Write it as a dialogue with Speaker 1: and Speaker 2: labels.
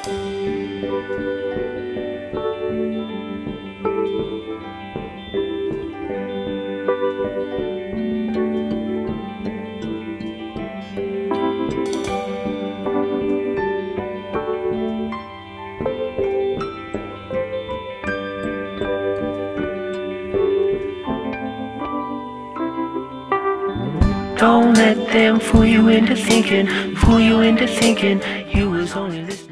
Speaker 1: Don't let them fool you into thinking you was only listening.